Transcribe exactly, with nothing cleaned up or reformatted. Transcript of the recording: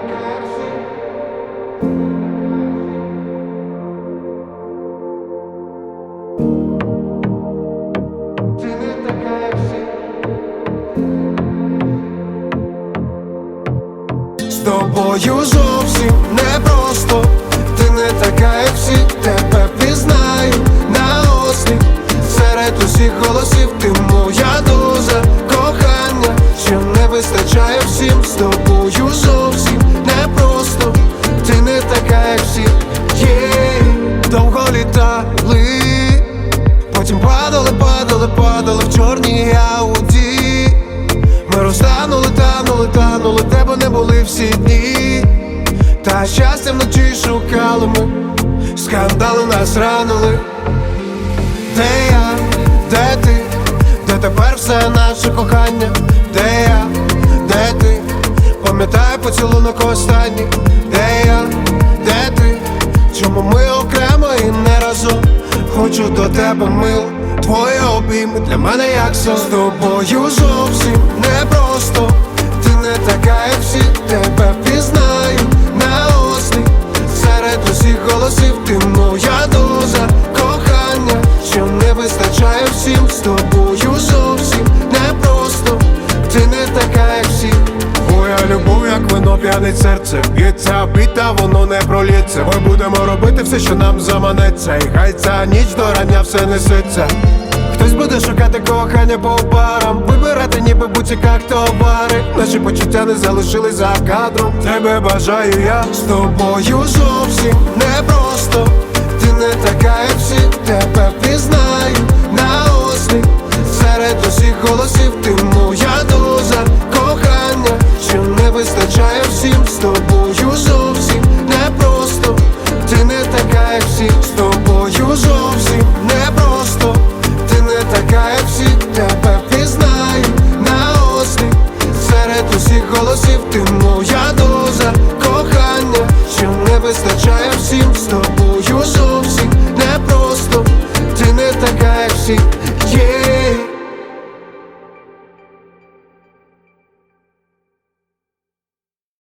З тобою зовсім непросто, ти не така, як всі, тебе пізнаю наосліп. Серед усіх голосів ти моя доза кохання, що не вистачає всім. З тобою зовсім непросто, ти не така, як всі. yeah. Довго літали, потім падали, падали, падали в чорній ауді. Ми розтанули, танули, танули, тебе не були всі дні. Та щастя вночі шукали ми, скандали нас ранили. Де я, де ти, де тепер все наше кохання? Де я, де ти, пам'ятаю поцілунок останній. Де я, де ти, чому ми окремо і не разом? Хочу до тебе, мило, твої обійми для мене як сон. З тобою зовсім непросто, ти не така, як всі, тебе впізнаю наосліп. Серед усіх голосів ти моя доза кохання, що не вистачає всім. З тобою зовсім непросто, ти не така, як всі. Твоя любов, як вино п'янить серце, б'ється біта, воно не пролється. Ми будемо робити все, що нам заманеться, і хай ця ніч до рання все несеться. Хтось буде шукати кохання по барам, вибирати ніби буціках товари. Наші почуття не залишились за кадром, тебе бажаю я. З тобою зовсім непросто, ти не така, як всі, тебе впізнаю наосліп. Серед усіх голосів ти моя доза кохання, що не вистачає всім. З тобою зовсім непросто, ти не така, як всі. З тобою зовсім непросто, ти не така, як всі, тебе впізнаю наосліп. Серед усіх голосів ти моя доза кохання, що не вистачає всім. З тобою зовсім непросто, ти не така, як всі.